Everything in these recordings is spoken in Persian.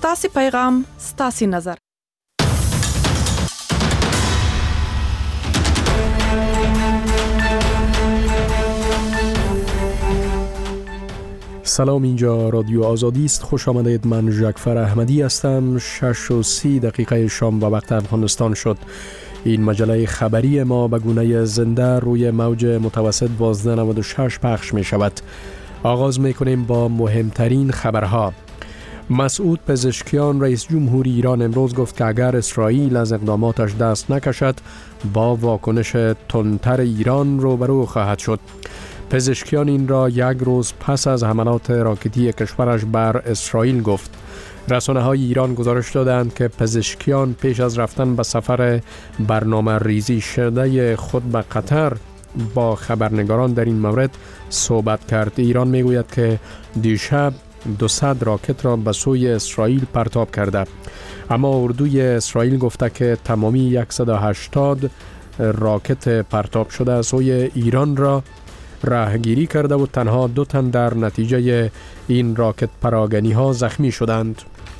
ستاسي پیغام ستاسي نظر. سلام، اینجا رادیو آزادی است. خوش آمدید. من جعفر احمدی هستم. 6:30 شام و وقت افغانستان شد. این مجله خبری ما به گونه زنده روی موج متوسط 1296 پخش می شود. آغاز می کنیم با مهمترین خبرها. مسعود پزشکیان رئیس جمهوری ایران امروز گفت که اگر اسرائیل از اقداماتش دست نکشد با واکنش تندتر ایران روبرو خواهد شد. پزشکیان این را یک روز پس از حملات راکتی کشورش بر اسرائیل گفت. رسانه‌های ایران گزارش دادند که پزشکیان پیش از رفتن به سفر برنامه ریزی شده خود به قطر با خبرنگاران در این مورد صحبت کرد. ایران میگوید که دیشب 200 راکت را به سوی اسرائیل پرتاب کرده، اما اردوی اسرائیل گفته که تمامی 180 راکت پرتاب شده سوی ایران را راهگیری کرده و تنها 2 تن در نتیجه این راکت پراگنی ها زخمی شدند.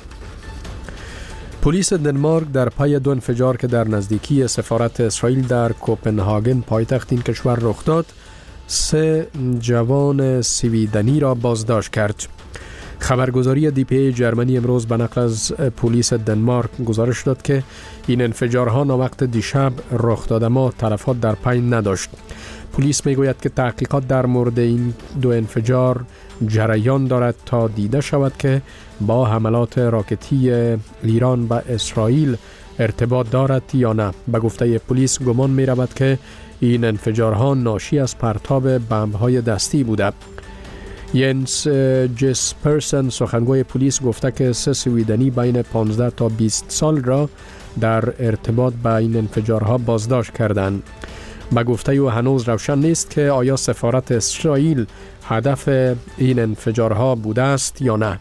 پلیس دنمارک در پی 2 انفجار که در نزدیکی سفارت اسرائیل در کوپنهاگن پایتخت این کشور رخ داد، 3 جوان سویدنی را بازداشت کرد. خبرگزاری DPA جرمنی امروز به نقل از پلیس دنمارک گزارش داد که این انفجارها ناوقت دیشب رخ داده، اما تلفات در پی نداشت. پلیس میگوید که تحقیقات در مورد این 2 انفجار جریان دارد تا دیده شود که با حملات راکتی ایران به اسرائیل ارتباط دارد یا نه. به گفته پلیس گمان می رود که این انفجارها ناشی از پرتاب بمب‌های دستی بوده. ینس جسپرسن سخنگوی پلیس گفته که 3 سویدنی بین 15 تا 20 سال را در ارتباط با این انفجارها بازداشت کردند. به گفته او هنوز روشن نیست که آیا سفارت اسرائیل هدف این انفجارها بوده است یا نه.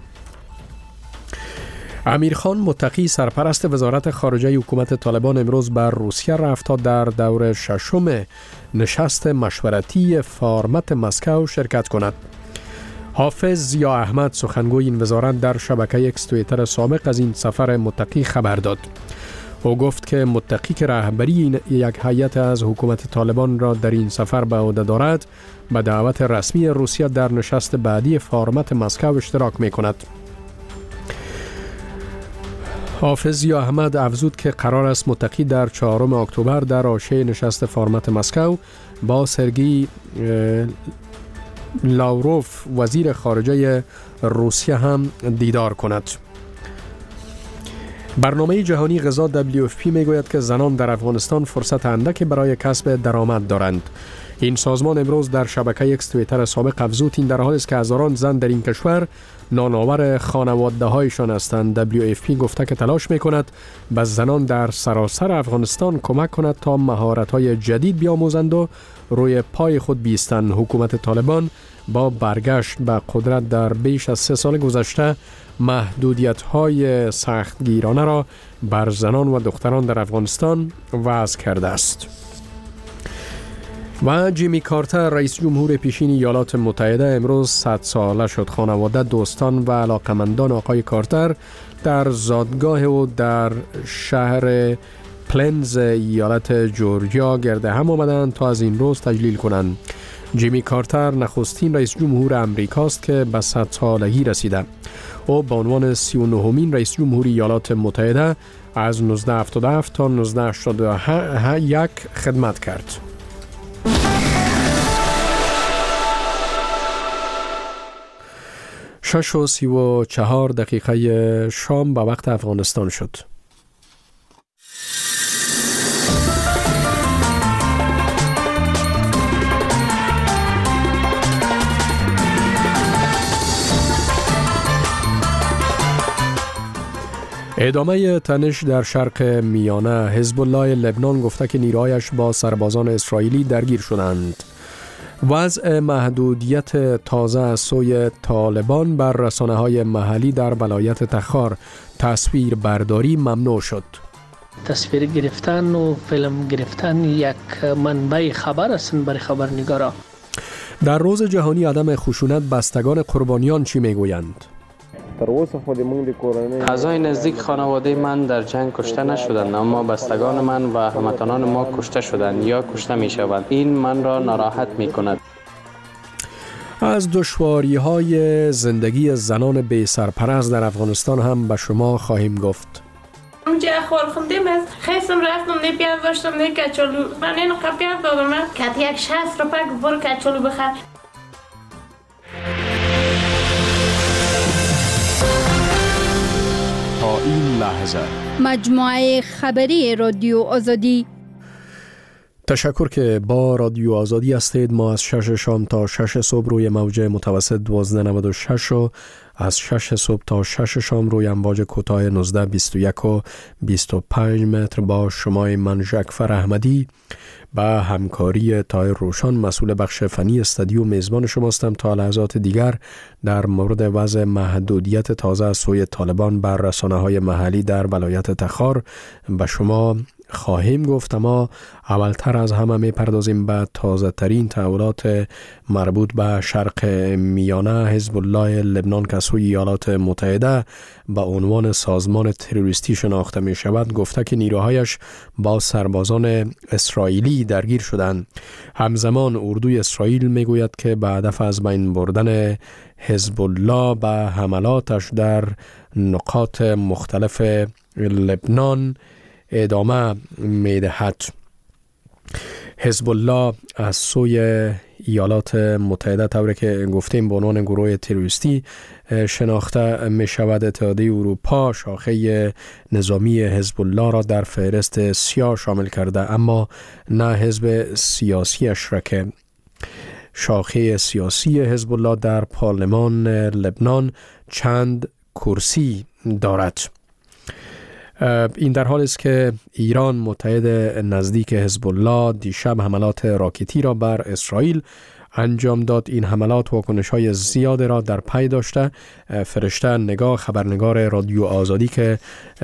امیرخان متقی سرپرست وزارت خارجه حکومت طالبان امروز بر روسیه رفت تا در دور 6م نشست مشورتی فارمت مسکو شرکت کند. حافظ ضیا احمد سخنگوی این وزارت در شبکه اکس توییتر سابق از این سفر متقی خبر داد. او گفت که متقی که رهبری یک هیئت از حکومت طالبان را در این سفر به عهده دارد، به دعوت رسمی روسیه در نشست بعدی فارمت مسکو اشتراک می کند. حافظ ضیا احمد افزود که قرار است متقی در 4 اکتبر در حاشیه نشست فارمت مسکو با سرگئی لاوروف وزیر خارجه روسیه هم دیدار کند. برنامه جهانی غذا WFP میگوید که زنان در افغانستان فرصت اندکی برای کسب درآمد دارند. این سازمان امروز در شبکه اکس توییتر سابق افزود این در حالی است که هزاران زن در این کشور نانآور خانواده هایشان هستند. WFP گفته که تلاش میکند به زنان در سراسر افغانستان کمک کند تا مهارت های جدید بیاموزند و روی پای خود بیستند. حکومت طالبان با برگشت به قدرت در بیش از 3 سال گذشته محدودیت‌های سختگیرانه را بر زنان و دختران در افغانستان وضع کرده است. و جیمی کارتر رئیس جمهور پیشین ایالات متحده امروز 100 ساله شد. خانواده، دوستان و علاقمندان آقای کارتر در زادگاه او در شهر پلنز ایالت جورجیا گرد هم آمدند تا از این روز تجلیل کنند. جیمی کارتر نخستین رئیس جمهور امریکاست که به 100 سالگی رسیده. او به عنوان 39مین رئیس جمهور ایالات متحده از 1977 تا 1981 خدمت کرد. شش و 34 دقیقه شام به وقت افغانستان شد. ادامه تنش در شرق میانه. حزب الله لبنان گفته که نیروهایش با سربازان اسرائیلی درگیر شدند. وضع محدودیت تازه از سوی طالبان بر رسانه‌های محلی در ولایت تخار. تصویر برداری ممنوع شد. تصویر گرفتن و فیلم گرفتن یک منبع خبر است برای خبرنگارا. در روز جهانی عدم خشونت بستگان قربانیان چی میگویند؟ تر اوسه خود موږ د کورنۍ اعضای نزدیک خانواده من در جنگ کشته نشدند، اما بستگان من و هموطنان ما کشته شدند یا کشته می شوند. این من را ناراحت می کند. از دشواری‌های زندگی زنان بی سرپرست در افغانستان هم به شما خواهیم گفت. اونجا خور خوندیم از خیستم رفتم نه پیاز داشتم نه کچالو، من اینو پیاز دادم کت یک 60 روپیه برو کچالو بخر. تا این لحظه مجموعه خبری رادیو آزادی. تشکر که با رادیو آزادی هستید. ما از 6 شام تا 6 صبح روی موج متوسط 1296 و از 6 صبح تا 6 شام روی امواج کوتاه 19 21 و 25 متر با شمای من ژکفر احمدی با همکاری تایر روشان مسئول بخش فنی استودیو میزبان شماستم. تا لحظات دیگر در مورد وضع محدودیت تازه از سوی طالبان بر رسانه‌های محلی در ولایت تخار به شما خواهیم گفت، اما اولتر از همه میپردازیم به تازه ترین تحولات مربوط به شرق میانه. حزب الله لبنان که سوی ایالات متحده به عنوان سازمان تروریستی شناخته می شود گفته که نیروهایش با سربازان اسرائیلی درگیر شدند. همزمان اردوی اسرائیل می گوید که به هدف از بین بردن حزب الله به حملاتش در نقاط مختلف لبنان ادامه میدهد. حزب الله از سوی ایالات متحده طوری که گفتیم به عنوان گروه تروریستی شناخته می شود. اتحادیه اروپا شاخه نظامی حزب الله را در فهرست سیاه شامل کرده، اما نه حزب سیاسیش را که شاخه سیاسی حزب الله در پارلمان لبنان چند کرسی دارد. این در حال است که ایران متحد نزدیک حزب الله دیشب حملات راکتی را بر اسرائیل انجام داد. این حملات واکنش‌های زیاد را در پی داشته. فرشته نگاه خبرنگار رادیو آزادی که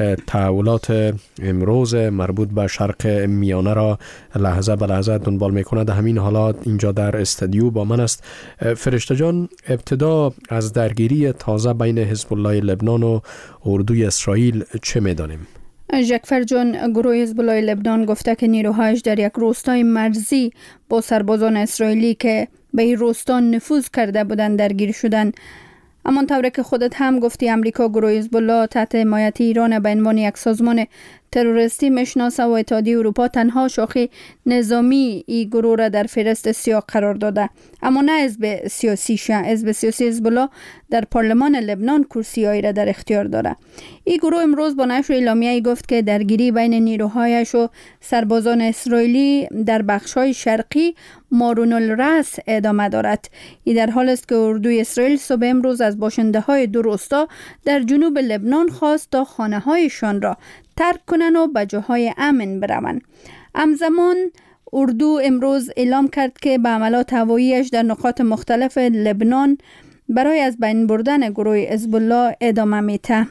تحولات امروز مربوط به شرق میانه را لحظه به لحظه دنبال می‌کند، همین حالات اینجا در استودیو با من است. فرشته جان، ابتدا از درگیری تازه بین حزب الله لبنان و اردوی اسرائیل چه می‌دانیم؟ ژکفر جان، گروه حزب الله لبنان گفته که نیروهایش در یک روستای مرزی با سربازان اسرائیلی که به این روستا نفوذ کرده بودند درگیر شدند. اما طوری که خودت هم گفتی امریکا گروه حزب الله تحت حمایت ایران به عنوان یک سازمان تروریستی میشناسه و اتحادیه اروپا تنها شاخه نظامی این گروه را در فهرست سیاه قرار داده، اما نه حزب سیاسی. حزب سیاسی حزب الله در پارلمان لبنان کرسی‌هایی را در اختیار داره. این گروه امروز با نشر اعلامیه‌ای گفت که درگیری بین نیروهایش و سربازان اسرائیلی در بخش‌های شرقی مارون الرأس ادامه دارد. این در حال است که اردوی اسرائیل صبح امروز از باشنده‌های دو روستا در جنوب لبنان خواست تا خانه‌هایشان را ترک کنند و به جاهای امن بروند. همزمان اردو امروز اعلام کرد که به عملات هواییش در نقاط مختلف لبنان برای از بین بردن گروه حزب الله ادامه میده.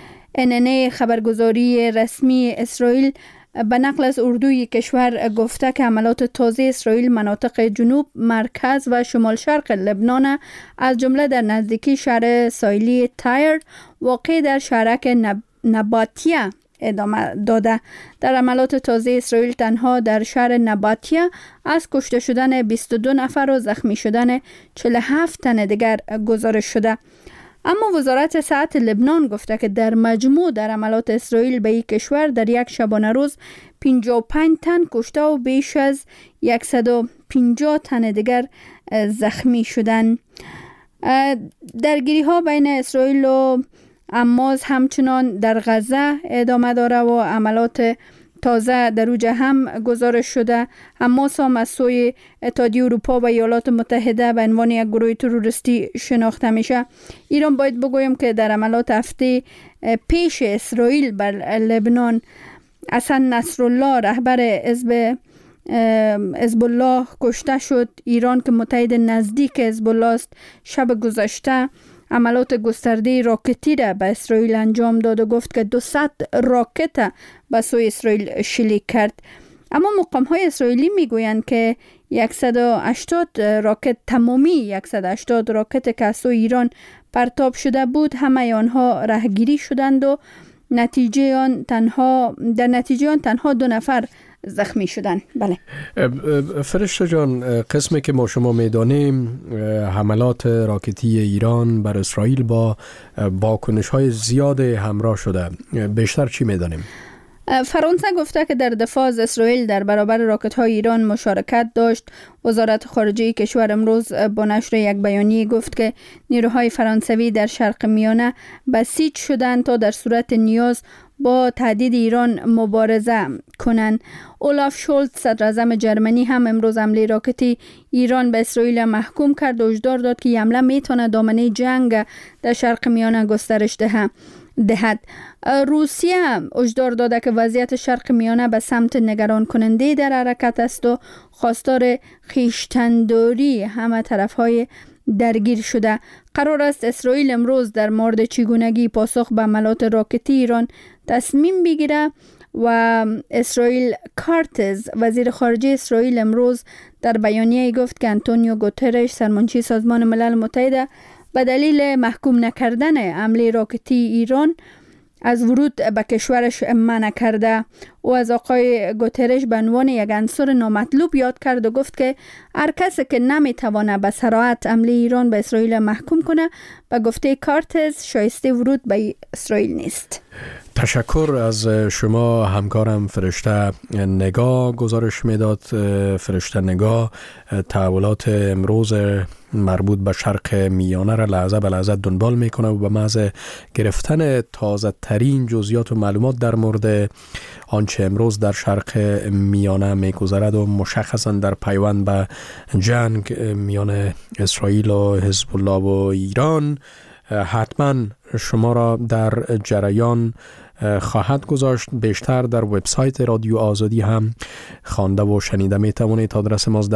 NNA خبرگزاری رسمی اسرائیل به نقل از اردوی کشور گفته که عملات تازه اسرائیل مناطق جنوب، مرکز و شمال شرق لبنان از جمله در نزدیکی شهر ساحلی تایر واقع در شهرک نباتیه ادامه داده. در عملات تازه اسرائیل تنها در شهر نباتیه از کشته شدن 22 نفر و زخمی شدن 47 تن دیگر گزارش شده. اما وزارت صحت لبنان گفته که در مجموع در عملات اسرائیل به این کشور در یک شبانه روز 55 تن کشته و بیش از 150 تن دیگر زخمی شدند. درگیری ها بین اسرائیل و حماس همچنان در غزه ادامه داره و عملات تازه در اوج هم گزارش شده. حماس هم از سوی اتحادیه اروپا و ایالات متحده به عنوان یک گروه تروریستی شناخته میشه. ایران باید بگویم که در عملات هفته پیش اسرائیل بر لبنان حسن نصرالله رهبر حزب الله کشته شد. ایران که متحد نزدیک حزب الله است شب گذشته عملات گسترده راکتی را به اسرائیل انجام داد و گفت که 200 راکت به سوی اسرائیل شلیک کرد. اما مقام‌های اسرائیلی میگویند که 180 راکت تمامی 180 راکت که از سوی ایران پرتاب شده بود همه آنها رهگیری شدند و در نتیجه آن تنها 2 نفر زخمی شدند. بله فرشته جان، قسمی که ما شما میدانیم حملات راکتی ایران بر اسرائیل با واکنش‌های زیاد همراه شده. بیشتر چی میدانیم؟ فرانسه گفته که در دفاع از اسرائیل در برابر راکت‌های ایران مشارکت داشت. وزارت خارجه کشور امروز با نشر یک بیانیه گفت که نیروهای فرانسوی در شرق میانه بسیج شدند تا در صورت نیاز با تهدید ایران مبارزه کنند. اولاف شولز صدر اعظم جرمنی هم امروز حمله راکتی ایران به اسرائیل محکوم کرد و هشدار داد که حمله میتونه دامنه جنگ در شرق میانه گسترش دهد. روسیه هشدار داده که وضعیت شرق میانه به سمت نگران کننده در حرکت است و خواستار خویشتن‌داری همه طرف‌های درگیر شده. قرار است اسرائیل امروز در مورد چگونگی پاسخ به حملات راکتی ایران تصمیم بگیره و اسرائیل کارتز وزیر خارجه اسرائیل امروز در بیانیه گفت که آنتونیو گوترش سرمنشی سازمان ملل متحد به دلیل محکوم نکردن حمله راکتی ایران از ورود به کشورش منع کرده. او از آقای گوترش به عنوان یک عنصر نامطلوب یاد کرد و گفت که هر کسی که نمیتوانه به صراحت حمله ایران به اسرائیل محکوم کنه به گفته کارتز شایسته ورود به اسرائیل نیست. تشکر از شما همکارم فرشته نگاه گزارش میداد. فرشته نگاه تحولات امروز مربوط به شرق میانه را لحظه به لحظه دنبال میکنه و به محض گرفتن تازه ترین جزئیات و معلومات در مورد آنچه امروز در شرق میانه میگذرد و مشخصا در پیوند به جنگ میان اسرائیل و حزب الله و ایران حتما شما را در جریان خواهد گذاشت. بیشتر در وبسایت رادیو آزادی هم خوانده و شنیده می توانید. آدرس ما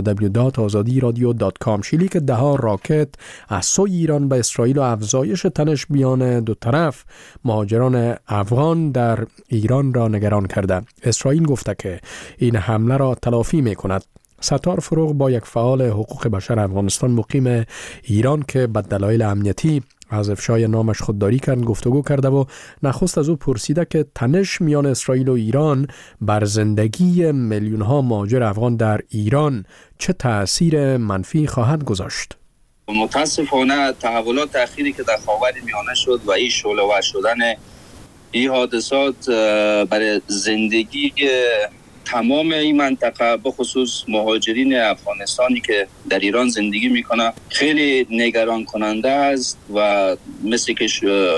www.azadiradio.com. شلیک 10 راکت از سوی ایران به اسرائیل و افزایش تنش میان دو طرف مهاجران افغان در ایران را نگران کرده. اسرائیل گفته که این حمله را تلافی می کند. ستار فروغ با یک فعال حقوق بشر افغانستان مقیم ایران که به دلایل امنیتی از افشای نامش خودداری کرد گفتگو کرده و نخست از او پرسیده که تنش میان اسرائیل و ایران بر زندگی میلیون ها مهاجر افغان در ایران چه تأثیر منفی خواهد گذاشت. متاسفانه تحولات اخیری که در خاورمیانه شد و این شعله‌ور شدن این حادثات برای زندگی تمام این منطقه به خصوص مهاجرین افغانستانی که در ایران زندگی میکنه خیلی نگران کننده است و مثل که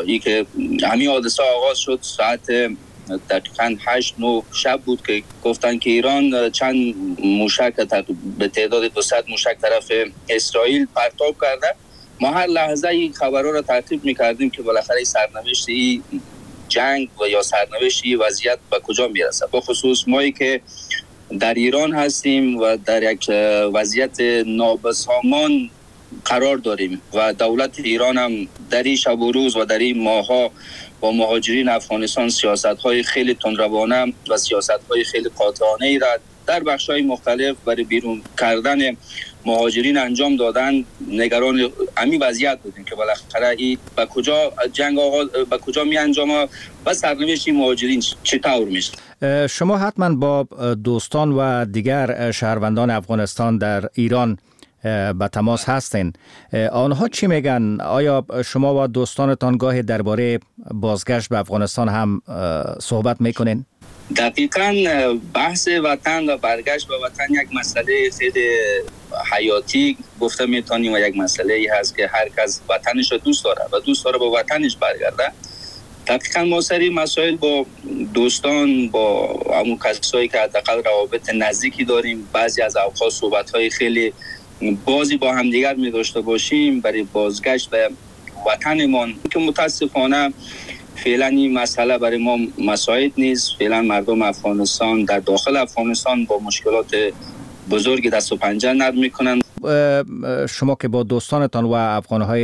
همین حادثه آغاز شد ساعت دقیقاً 8-9 شب بود که گفتن که ایران چند موشک به تعداد 200 موشک طرف اسرائیل پرتاب کرده. ما هر لحظه این خبرها را تعقیب میکردیم که بالاخره سرنوشت این جنگ و یا سرنوشت این وضعیت به کجا میرسه. به خصوص مایی که در ایران هستیم و در یک وضعیت نابسامان قرار داریم و دولت ایران هم در این شب و روز و در این ماها با مهاجرین افغانستان سیاست‌های خیلی تندروانه و سیاست‌های خیلی قاطعانه‌ای را در بخش‌های مختلف برای بیرون کردن مهاجرین انجام دادن. نگران همین وضعیت بودیم که بالاخره این به کجا جنگ به کجا می انجامه و سرنوشت مهاجرین چطور میشه. شما حتما با دوستان و دیگر شهروندان افغانستان در ایران به تماس هستین. آنها چی میگن؟ آیا شما و دوستانتان گاهی درباره بازگشت به افغانستان هم صحبت میکنین؟ دقیقاً بحث وطن و برگشت به وطن یک مسئله خیلی حیاتی گفته میتونیم و یک مسئله ای هست که هر کس وطنش رو دوست داره و دوست داره به وطنش برگرده. دقیقاً ما سری مسائل با دوستان با همون کسایی که حداقل روابط نزدیکی داریم بعضی از اوقات صحبت‌های خیلی بازی با هم دیگر می داشته باشیم برای بازگشت به وطنمان که متاسفانه فعلا این مسئله برای ما مساعد نیست. فعلا مردم افغانستان در داخل افغانستان با مشکلات بزرگی دست و پنجه نرم میکنن. شما که با دوستانتان و افغانهای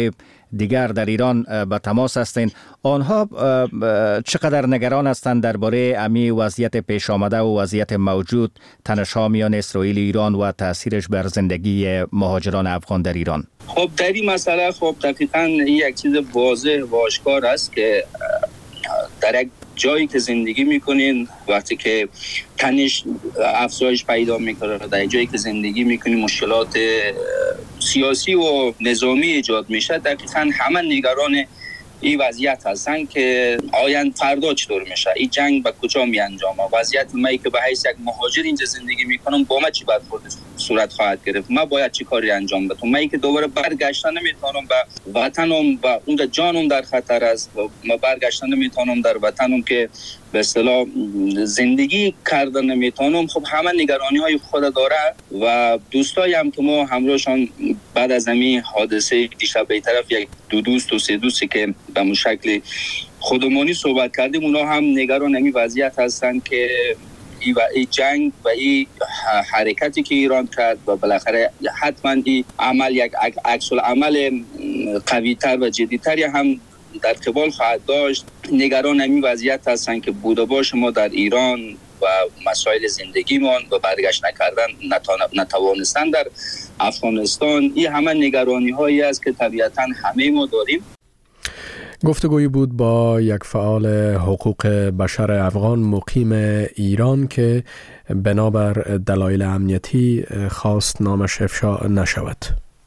دیگر در ایران به تماس هستند. آنها چقدر نگران هستند درباره امی وضعیت پیش آمده و وضعیت موجود تنش‌ها میان اسرائیل و ایران و تاثیرش بر زندگی مهاجران افغان در ایران؟ خب در این مسئله خب دقیقاً یک چیز واضح و آشکار است که در یک جایی که زندگی میکنین وقتی که تنش افزایش پیدا میکنه، در جایی که زندگی میکنین مشکلات سیاسی و نظامی ایجاد میشه، دقیقاً همه نگران این وضعیت هستن که آینده فردا چطور میشه، این جنگ به کجا می انجامه، وضعیت من که به حیث یک مهاجر اینجا زندگی میکنم با من چی برخورد صورت خواهد گرفت، من باید چی کاری انجام بدم، من که دوباره برگشتن نمیتونم به وطنم و اونجا جانم در خطر است، من برگشتن نمیتونم در وطنم که به اصطلاح زندگی کردن نمیتونم. خب همه نگرانی های خود داره و دوستایی هم که ما همراهشان بعد از همین حادثه دیشب به طرف یک دو دوست و سه دوستی که به اون شکل خودمانی صحبت کردیم، اونا هم نگران همین وضعیت هستن که این جنگ و این حرکتی که ایران کرد و بالاخره حتما این عمل یک عکس العمل قوی‌تر و جدی‌تری هم در قبال خواهد داشت. نگران همین وضعیت هستن که بود و باش ما در ایران و مسائل زندگیمان و برگشت نکردن نتوانستن در افغانستان، این همه نگرانی هایی است که طبیعتا همه ما داریم. گفتگویی بود با یک فعال حقوق بشر افغان مقیم ایران که بنابر دلایل امنیتی خواست نامش افشا نشود.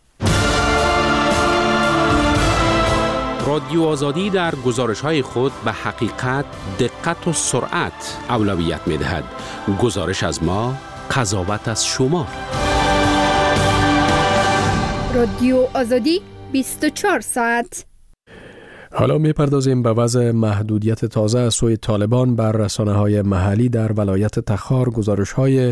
رادیو آزادی در گزارش‌های خود به حقیقت، دقت و سرعت اولویت می‌دهد. گزارش از ما، قضاوت از شما. رادیو آزادی 24 ساعت. حالا میپردازیم به وضع محدودیت تازه از سوی طالبان بر رسانه‌های محلی در ولایت تخار. گزارش‌های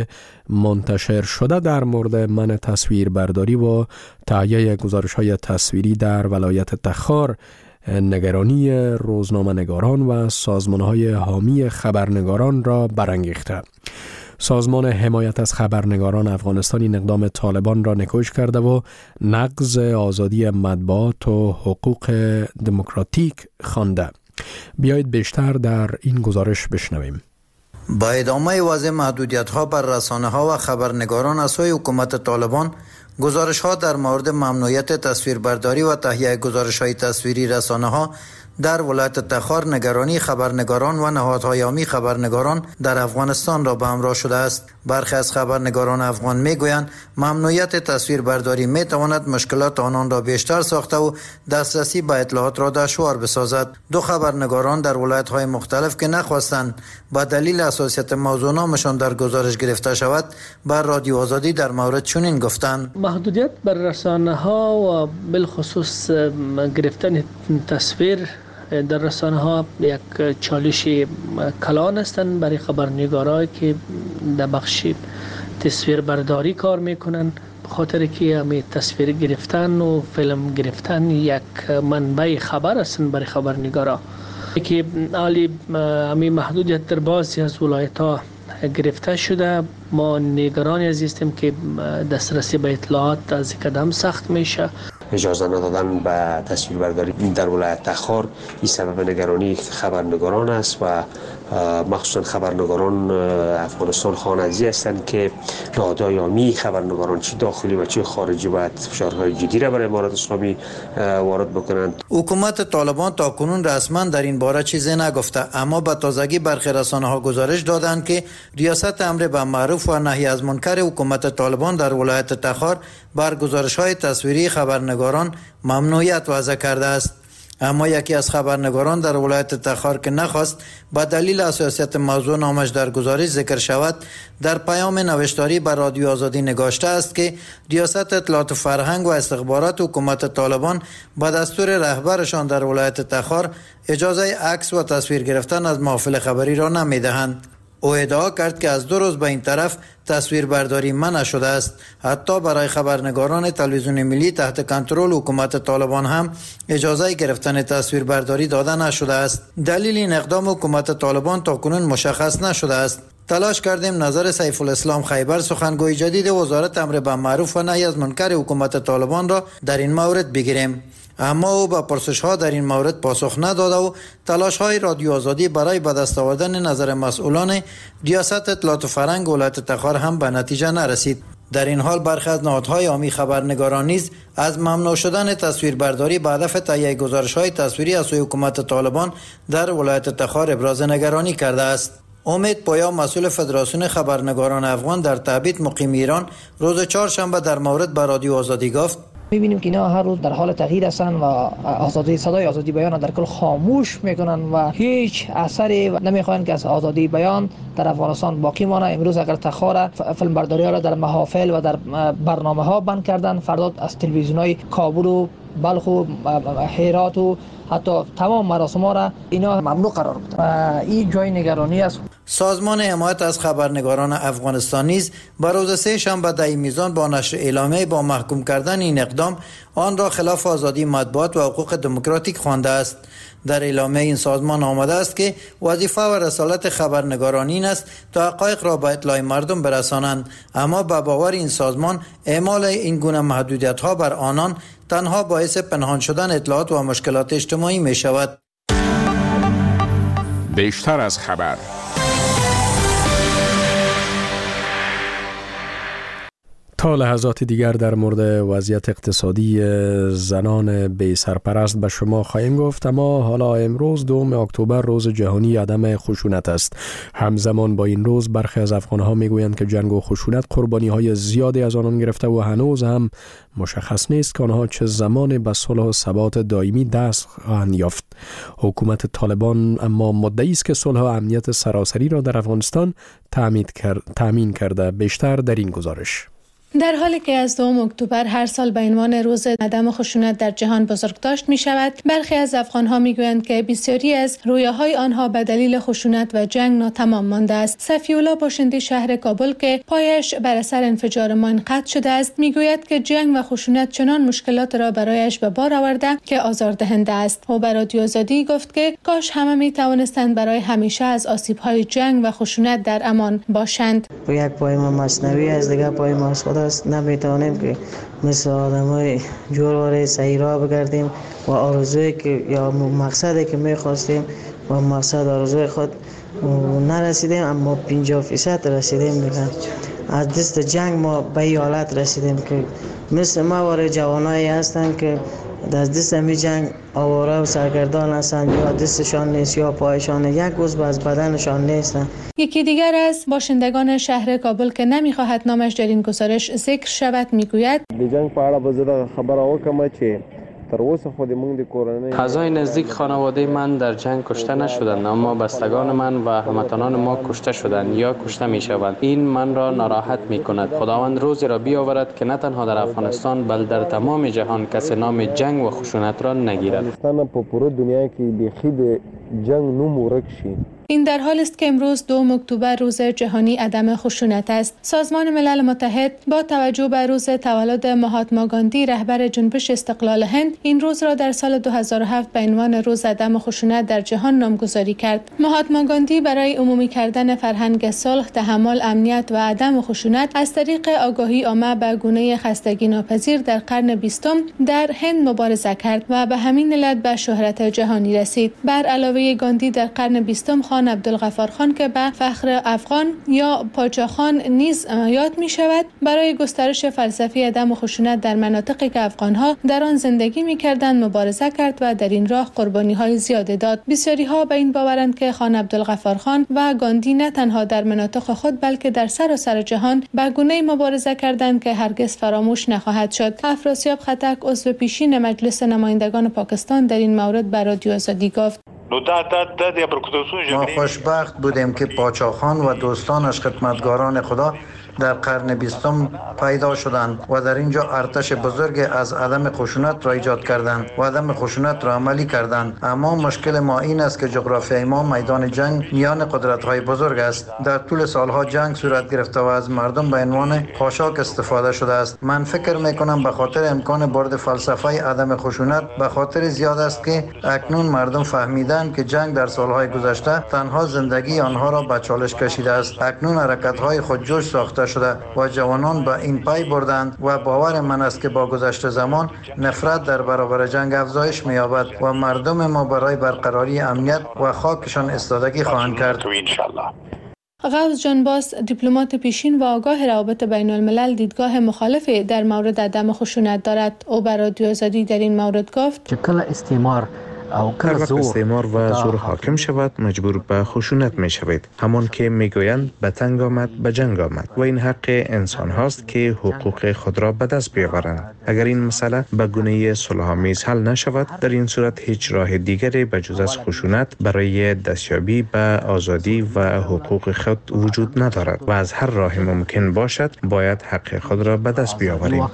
منتشر شده در مورد منع تصویربرداری و تهیه گزارش‌های تصویری در ولایت تخار نگرانی روزنامه‌نگاران و سازمان‌های حامی خبرنگاران را برانگیخته. سازمان حمایت از خبرنگاران افغانستان این اقدام طالبان را نکوش کرده و نقض آزادی مطبوعات و حقوق دموکراتیک خوانده. بیایید بیشتر در این گزارش بشنویم. با ادامه وضع محدودیت‌ها بر رسانه‌ها و خبرنگاران از سوی حکومت طالبان، گزارش‌ها در مورد ممنوعیت تصویربرداری و تهیه گزارش‌های تصویری رسانه‌ها در ولایت تخار نگرانی خبرنگاران و نهادهای حامی خبرنگاران در افغانستان را به همراه شده است. برخی از خبرنگاران افغان میگویند ممنوعیت تصویربرداری میتواند مشکلات آنان را بیشتر ساخته و دسترسی به اطلاعات را دشوار بسازد. دو خبرنگاران در ولایت‌های مختلف که نخواستند با دلیل حساسیت موضوع نامشان در گزارش گرفته شود، بر رادیو آزادی در مورد چنین گفتند: محدودیت بر رسانه‌ها و بالخصوص گرفتن تصویر در رسانه‌ها یک چالش کلان هستند برای خبرنگارایی که در بخش تصویر برداری کار میکنن، به خاطر که همین تصویر گرفتن و فیلم گرفتن یک منبع خبر هستند برای خبرنگارا که حالی همین محدودیت در بعضی از ولایت‌ها گرفته شده. ما نگران هستیم که دسترسی به اطلاعات از قدم سخت میشه. اجازه ندادن به تصویربرداری در ولایت تخار این سبب نگرانی خبرنگاران است و مخصوصا خبرنگاران افغانستان خانزی هستند که نهادهای حامی خبرنگاران چی داخلی و چی خارجی باید فشارهای جدی را برای امارت اسلامی وارد بکنند. حکومت طالبان تا کنون رسما در این باره چیزی نگفته، اما به تازگی برخی رسانه‌ها گزارش دادند که ریاست امر به معروف و نهی از منکر حکومت طالبان در ولایت تخار بر گزارش‌های تصویری خبرنگاران ممنوعیت وضع کرده است. اما یکی از خبرنگاران در ولایت تخار که نخواست با دلیل حساسیت موضوع نامش در گزارش ذکر شود، در پیام نوشتاری بر رادیو آزادی نگاشته است که ریاست اطلاعات فرهنگ و استخبارات حکومت طالبان با دستور رهبرشان در ولایت تخار اجازه عکس و تصویر گرفتن از محافل خبری را نمیدهند. او ادعا کرد که از 2 روز به این طرف تصویر برداری منع شده است. حتی برای خبرنگاران تلویزیون ملی تحت کنترل حکومت طالبان هم اجازه گرفتن تصویر برداری داده نشده است. دلیل این اقدام حکومت طالبان تاکنون مشخص نشده است. تلاش کردیم نظر سیف الاسلام خیبر، سخنگوی جدید وزارت امر به معروف و نهی از منکر حکومت طالبان را در این مورد بگیریم. اما او به پرسش‌ها در این مورد پاسخ نداد و تلاش‌های رادیو آزادی برای به دست آوردن نظر مسئولان ریاست اطلاعات و فرهنگ ولایت تخار هم به نتیجه نرسید. در این حال برخی از نهادهای عامی خبرنگاران نیز از ممنوع شدن تصویربرداری به هدف تهیه گزارش‌های تصویری از سوی حکومت طالبان در ولایت تخار ابراز نگرانی کرده است. امید پویا مسئول فدراسیون خبرنگاران افغان در تبعید مقیم ایران روز چهارشنبه در مورد به رادیو آزادی گفت: می‌بینیم که اینا هر روز در حال تغییر هستند و آزادی صدای آزادی بیان در کل خاموش میکنن و هیچ اثری نمیخواهند که از آزادی بیان در افغانستان باقی مانه. امروز اگر تخار فیلم برداری ها را در محافل و در برنامه ها بند کردن، فردا از تلویزیون های کابل و بلخ و هرات و حتی تمام مراسم ها را اینا ممنوع قرار بدن و این جای نگرانی است. سازمان حمایت از خبرنگاران افغانستان نیز بر روز سه شنبه در میزان با نشر اعلامیه با محکوم کردن این اقدام آن را خلاف آزادی مطبوعات و حقوق دموکراتیک خوانده است. در اعلامیه این سازمان آمده است که وظیفه و رسالت خبرنگاران این است تا حقایق را به اطلاع مردم برسانند، اما به باور این سازمان اعمال این گونه محدودیت ها بر آنان تنها باعث پنهان شدن اطلاعات و مشکلات اجتماعی می شود. بیشتر از خبر. تا لحظات دیگر در مورد وضعیت اقتصادی زنان بی سرپرست به شما خواهیم گفت، اما حالا امروز 2 اکتبر روز جهانی عدم خشونت است. همزمان با این روز برخی از افغانها میگویند که جنگ و خشونت قربانی های زیادی از آنان گرفته و هنوز هم مشخص نیست که آنها چه زمان به صلح و ثبات دائمی دست خواهند یافت. حکومت طالبان اما مدعی است که صلح و امنیت سراسری را در افغانستان تامین کرده. بیشتر در این گزارش. در حالی که از 2 اکتبر هر سال به عنوان روز عدم خشونت در جهان بزرگداشت می شود، برخی از افغانها می گویند که بسیاری از رویاهای آنها به دلیل خشونت و جنگ ناتمام مانده است. صفی‌الله باشنده شهر کابل که پایش بر اثر انفجار ماین قطع شده است، می گوید که جنگ و خشونت چنان مشکلات را برایش به بار آورده که آزاردهنده است. او به رادیو آزادی گفت که کاش همه می توانستند برای همیشه از آسیب‌های جنگ و خشونت در امان باشند. یک پای ما مصنوی است، دیگر پای ما از خدا است. نمیتونیم که مثل آدمای جورواره صحیح راه بگردیم و آرزویی که یا مقصدی که میخواستیم و مقصد آرزوی خود نرسیدیم، اما 50% رسیدیم دیگه. از دست جنگ ما به این حالت رسیدیم که مثل ما واره جوانایی هستن که از دست همی جنگ آواره و سرگردان هستند، یا دستشان نیست یا پایشان، یک عضو از بدنشان نیستند. یکی دیگر از باشندگان شهر کابل که نمیخواهد نامش در این گزارش ذکر شود میگوید: د جنگ په اړه به زه خبره وکم چې تر اوسه خو د موږ د کورنۍ اعضای نزدیک خانواده من در جنگ کشته نشدند، اما بستگان من و هموطنان ما کشته شدند یا کشته میشوند. این من را ناراحت میکند. خداوند روزی را بیاورد که نه تنها در افغانستان بل در تمام جهان کسی نام جنگ و خشونت را نگیرد. افغانستان په پوره دنیا کې بیخي د جنگ نوم ورک شي. این در حالی است که امروز 2 اکتبر روز جهانی عدم خشونت است. سازمان ملل متحد با توجه به روز تولد مهاتما گاندی رهبر جنبش استقلال هند این روز را در سال 2007 به عنوان روز عدم خشونت در جهان نامگذاری کرد. مهاتما گاندی برای عمومی کردن فرهنگ صلح، تحمل، امنیت و عدم خشونت از طریق آگاهی عامه به گونه خستگی ناپذیر در قرن 20 در هند مبارزه کرد و به همین علت به شهرت جهانی رسید. بر علاوه گاندی در قرن 20 خان عبدالغفار خان که به فخر افغان یا پاچا خان نیز یاد می شود برای گسترش فلسفه عدم خشونت در مناطقی که افغانها در آن زندگی می کردند مبارزه کرد و در این راه قربانی های زیاده داد. بسیاری ها به این باورند که خان عبدالغفار خان و گاندی نه تنها در مناطق خود بلکه در سراسر جهان به گونه‌ای مبارزه کردند که هرگز فراموش نخواهد شد. افراسیاب خطک عضو پیشین مجلس نمایندگان پاکستان در این مورد به رادیو آزادی گفت: ما خوشبخت بودیم که پاچا خان و دوستانش خدمتگاران خدا در قرن 20 پیدا شدند و در اینجا ارتش بزرگ از عدم خشونت را ایجاد کردند و عدم خشونت را عملی کردند. اما مشکل ما این است که جغرافیای ما میدان جنگ میان قدرت‌های بزرگ است. در طول سالها جنگ صورت گرفته و از مردم به عنوان خاشاک استفاده شده است. من فکر میکنم به خاطر امکان برد فلسفه عدم خشونت به خاطر زیاد است که اکنون مردم فهمیدند که جنگ در سالهای گذشته تنها زندگی آنها را به چالش کشیده است. اکنون حرکت‌های خودجوش ساخته شده و جوانان به این پی بردند و باور من است که با گذشت زمان نفرت در برابر جنگ افزایش می‌یابد و مردم ما برای برقراری امنیت و خاکشان ایستادگی خواهند کرد. غوث جان باس، دیپلمات پیشین و آگاه روابط بین الملل، دیدگاه مخالفی در مورد عدم خشونت دارد. او بر رادیو آزادی در این مورد گفت که کل استعمار هر وقت استعمار و زور حاکم شود مجبور به خشونت می شوید. همان که می گویند به تنگ آمد به جنگ آمد و این حق انسان هاست که حقوق خود را به دست بیاورند. اگر این مسئله به گونه صلح‌آمیز حل نشود، در این صورت هیچ راه دیگری به جز از خشونت برای دستیابی به آزادی و حقوق خود وجود ندارد و از هر راه ممکن باشد باید حق خود را به دست بیاوریم.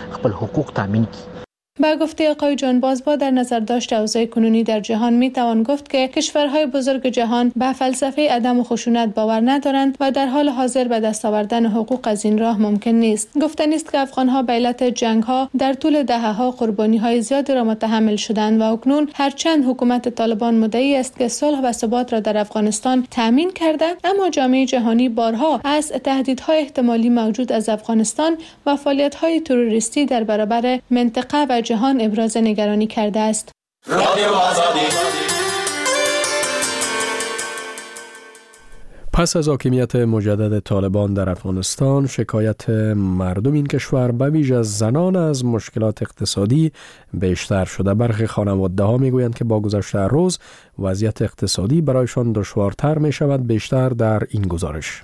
با گفته آقای جان باز، با در نظر داشت اوضاع کنونی در جهان می توان گفت که کشورهای بزرگ جهان به فلسفه عدم خشونت باور ندارند و در حال حاضر به دست آوردن حقوق از این راه ممکن نیست. گفتنی است که افغانها به علت جنگ‌ها در طول دهه‌ها قربانی‌های زیادی را متحمل شدند و اکنون هرچند حکومت طالبان مدعی است که صلح و ثبات را در افغانستان تامین کرده، اما جامعه جهانی بارها از تهدیدهای احتمالی موجود از افغانستان و فعالیت‌های تروریستی در برابر منطقه و جهان ابراز نگرانی کرده است. پس از حاکمیت مجدد طالبان در افغانستان، شکایت مردم این کشور به ویژه زنان از مشکلات اقتصادی بیشتر شده. برخی خانواده‌ها میگویند که با گذشت روز وضعیت اقتصادی برایشان دشوارتر می شود. بیشتر در این گزارش.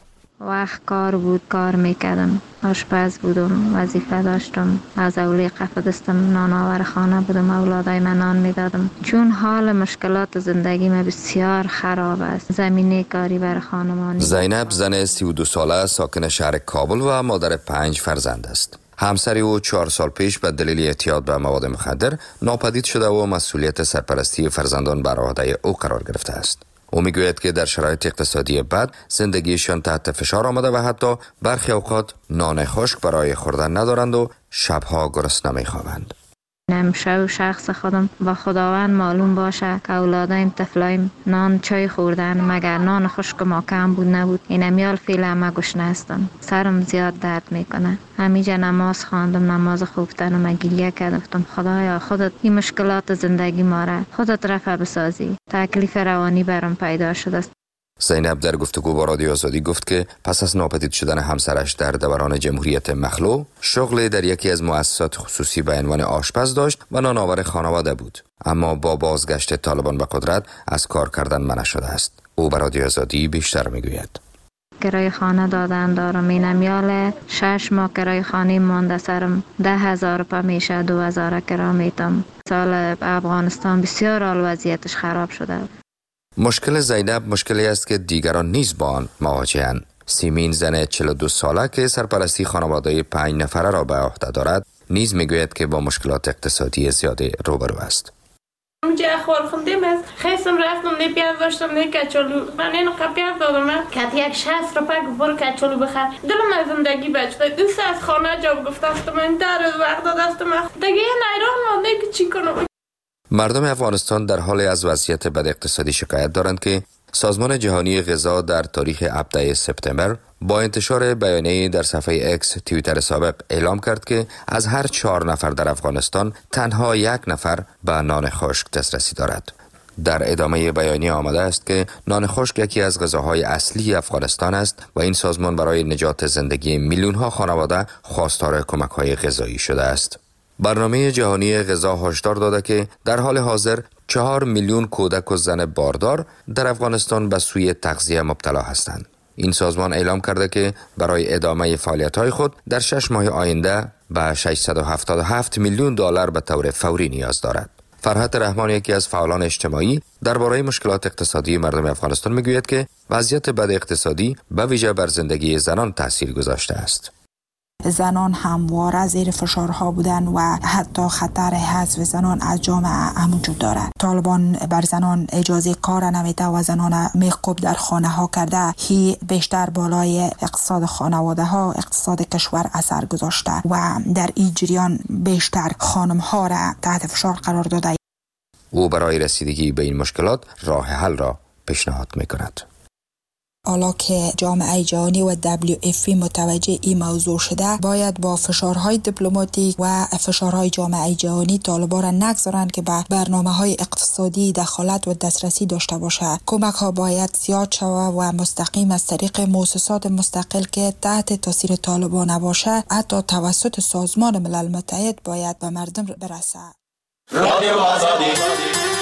وقت کار بود، کار میکردم، آشپز بودم، وظیفه داشتم، از اولی قفدستم نانآور خانه بودم، اولادای من نان میدادم. چون حال مشکلات زندگی من بسیار خراب است، زمینه کاری بر خانمانی. زینب زن 32 ساله ساکن شهر کابل و مادر 5 فرزند است. همسری او 4 سال پیش به دلیل اعتیاد به مواد مخدر ناپدید شده و مسئولیت سرپرستی فرزندان بر عهده او قرار گرفته است. او میگوید که در شرایط اقتصادی بد زندگیشان تحت فشار آمده و حتی برخی اوقات نان خشک برای خوردن ندارند و شبها گرسنه میخوابند. نمیشه و شخص خودم با خداوند معلوم باشه که اولادایم طفلایم نان چای خوردن، مگر نان خشک ما کم بود نبود. این امیال فعلا ما گشنه هستم، سرم زیاد درد میکنه. همیجا نماز خواندم، نماز خوفتن و من گریه کردم خدایا خودت این مشکلات زندگی ما را خودت رفع بسازی. تکلیف روانی برام پیدا شده است. زینب در گفتگو با رادیو آزادی گفت که پس از ناپدید شدن همسرش در دوران جمهوریت مخلوع، شغل در یکی از مؤسسات خصوصی به عنوان آشپز داشت و نانآور خانواده بود، اما با بازگشت طالبان به قدرت از کار کردن منع شده است. او به رادیو آزادی بیشتر میگوید. کرایه خانه دادن دارم، این امیال 6 ماه کرایه خانه مانده سرم، 10,000 روپیه میشه، 2,000 کرایه میتم. سال افغانستان بسیار حال وضعیتش خراب شده. مشکل زینب مشکلی است که دیگران نیز با آن مواجه‌اند. سیمین زن 42 ساله که سرپرستی خانواده 5 نفره را به عهده دارد نیز میگوید که با مشکلات اقتصادی زیادی روبرو است. اونجا خور خوندیم از خیسم رفتم نه پیاز داشتم نه کچالو، من اینو پیاز دادم که یک 60 روپیه برو کچالو بخر. دلم از زندگی بچه دوست از خانه جواب گفتم من در وقت دادم دیگه نیران مونده که چی کنم. مردم افغانستان در حال از وضعیت بد اقتصادی شکایت دارند که سازمان جهانی غذا در تاریخ 17 سپتامبر با انتشار بیانیه در صفحه اکس توییتر سابق اعلام کرد که از هر 4 نفر در افغانستان تنها 1 نفر به نان خشک دسترسی دارد. در ادامه بیانیه آمده است که نان خشک یکی از غذاهای اصلی افغانستان است و این سازمان برای نجات زندگی میلیون‌ها خانواده خواستار کمک‌های غذایی شده است. برنامه جهانی غذا هشدار داده که در حال حاضر 4 میلیون کودک و زن باردار در افغانستان به سوی تغذیه مبتلا هستند. این سازمان اعلام کرده که برای ادامه فعالیت‌های خود در 6 ماه آینده به 677 میلیون دلار به طور فوری نیاز دارد. فرحت رحمان، یکی از فعالان اجتماعی درباره مشکلات اقتصادی مردم افغانستان، میگوید که وضعیت بد اقتصادی به ویژه بر زندگی زنان تاثیر گذاشته است. زنان همواره زیر فشارها بودن و حتی خطر حذف زنان از جامعه هم وجود دارد. طالبان بر زنان اجازه کار نمیده و زنان میخکوب در خانه ها کرده. هی بیشتر بالای اقتصاد خانواده ها، اقتصاد کشور اثر گذاشته و در این جریان بیشتر خانم ها را تحت فشار قرار داده. او برای رسیدگی به این مشکلات راه حل را پیشنهاد میکند. حالا که جامعه جهانی و WFP متوجه این موضوع شده، باید با فشارهای دیپلماتیک و فشارهای جامعه جهانی طالبان را نگذارند که به برنامه‌های اقتصادی دخالت و دسترسی داشته باشه. کمک ها باید زیاد شود و مستقیم از طریق مؤسسات مستقل که تحت تاثیر طالبان نباشه، حتی توسط سازمان ملل متحد باید به مردم برسه. رادیو آزادی